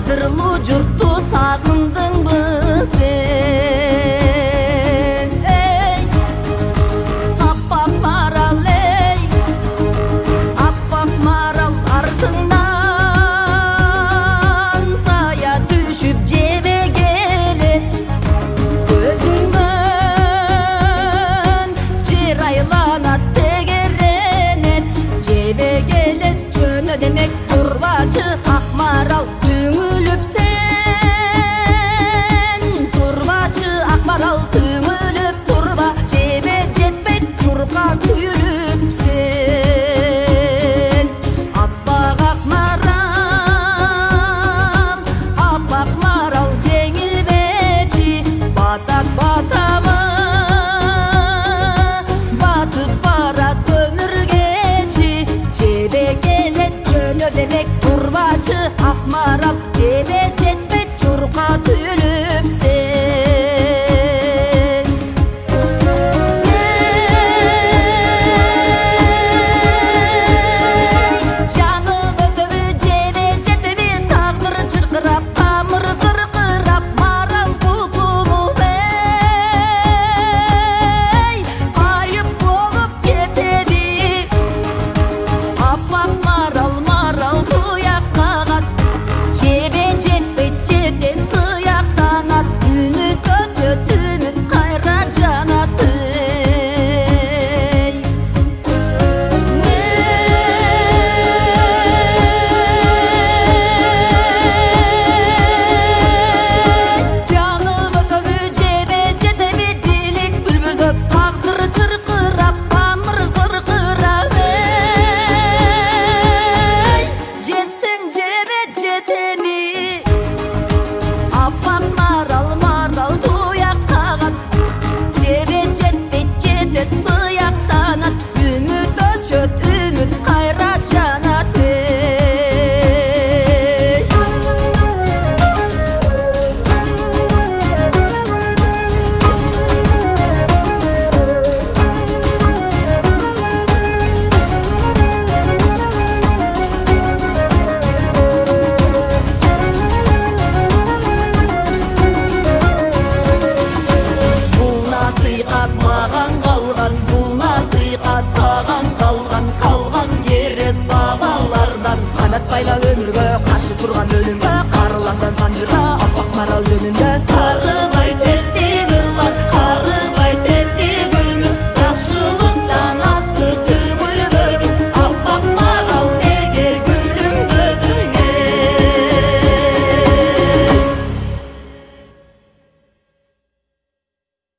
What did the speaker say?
Кадырлуу журтту сагындыңбы сен? Эй, аппак марал, эй, аппак марал, артыңдан сая түшүп жебе келет. Көзүңдөн жер айланат, тегеренет, жебе келет, жөнө демек турбачы ак марал. Түңүлүп сен, турбачы ак марал, түңүлүп турба, жебе жетпейт журга күйүлүп сен. Аппак марал, жеңилбечи, батат батамы, батып барат өмүргечи, жебе келет, жөнө демек турбачы ак марал, жебе жетпейт журга күйүлүп сен. Жаным өтөбү, жебе жетеби, тагдыр чыркырап, тамыр сыркырап, марал булбулум, эй, айып болуп кетеби. Аппак марал, марал туяк кагат, жебе жетпейт, жеден сыяктанат, үмүт өчөт, үмүт кайра жанат, эй. Жаным өтөбү, жебе жетеби, дилик бүлбүлдөп, тагдыр чыркырап, тамыр сыркырап, эй, жетсең жебе жетеми. Аппак марал, марал туяк кагат, жебе жетпейт, жедет сыяктанат, үмүт өчөт, үмүт кайра жанат, эй. Бул насыйкат маган калган, бул насыйкат саган калган, калган керес бабалардан. Канат байлап өмүргө каршы турган өлүмгө, карыланган санжырга, аппак марал жөнүндө тарыба.